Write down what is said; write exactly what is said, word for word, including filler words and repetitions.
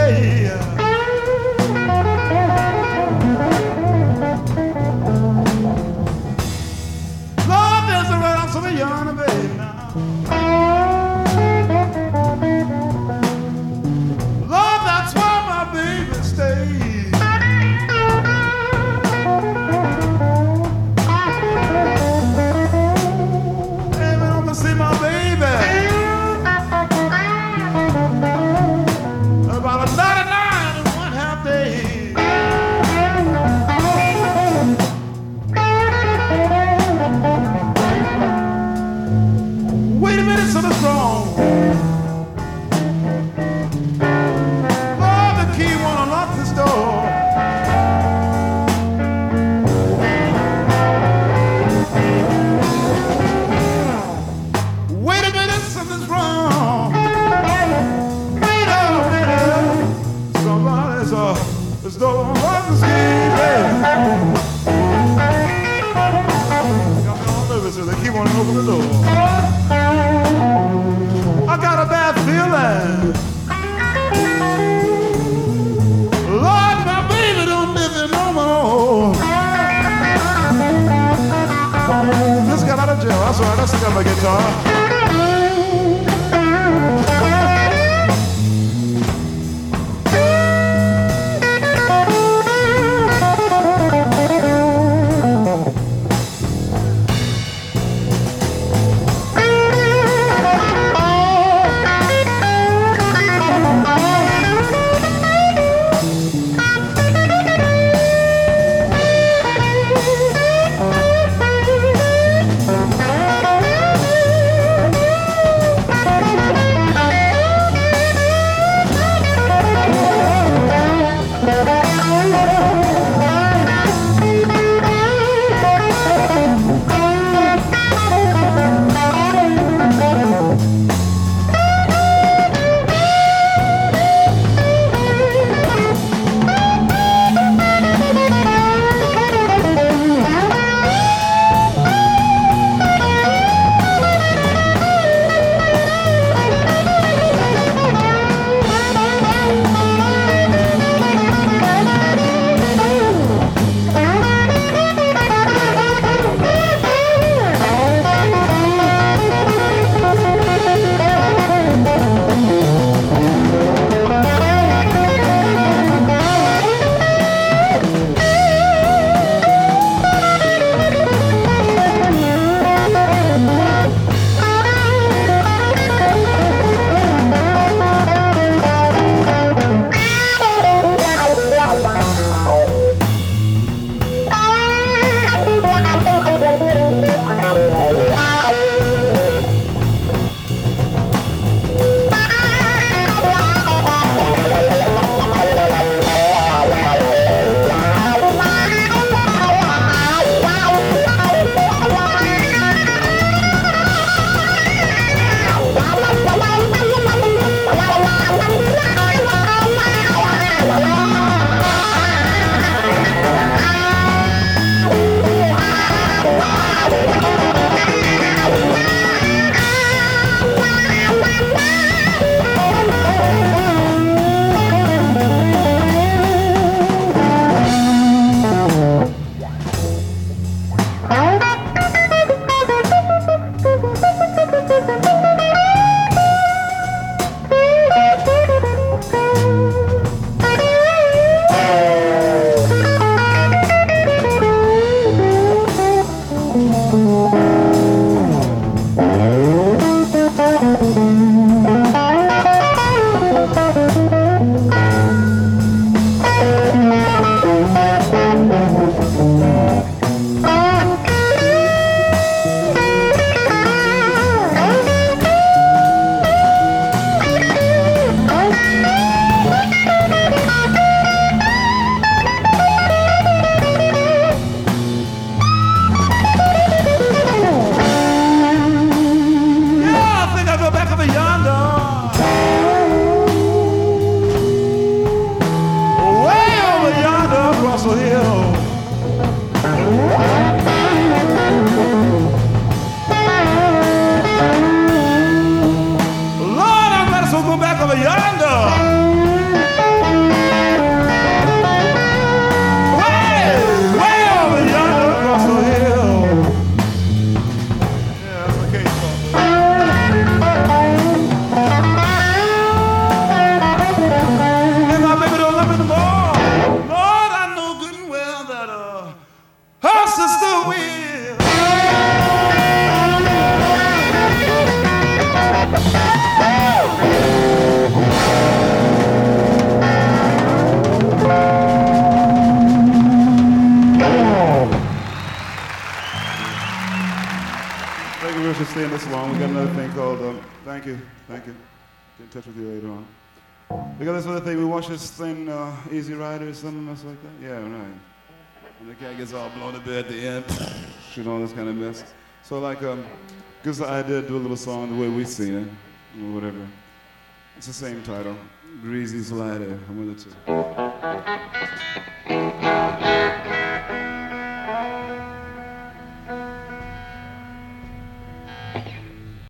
day. Lord, there's a right, I'm so young, baby, now. Lord, that's why my baby stays. Baby, I'm gonna see my baby about a ninety-nine and one half day. Wait a minute, something's wrong. Lord, the key wanna lock this door. Wait a minute, something's wrong. Wait a minute, somebody's uh, this door lock this key, baby. Got me all nervous, so they keep wanting to open the door. I got a bad feeling. Lord, my baby don't live here no more. Just got out of jail. That's all right. That's got my guitar. Lord, I better so go back over yonder. playing this long. We got another thing called, um, thank you, thank you. Get in touch with you later on. We got this other thing, we watch this thing, uh, Easy Rider or something else like that? Yeah, right. And the cat gets all blown to bed at the end, you know, all this kind of mess. So like, um, gives the idea to do a little song the way we sing it, or whatever. It's the same title, Greasy Slider, one of the two.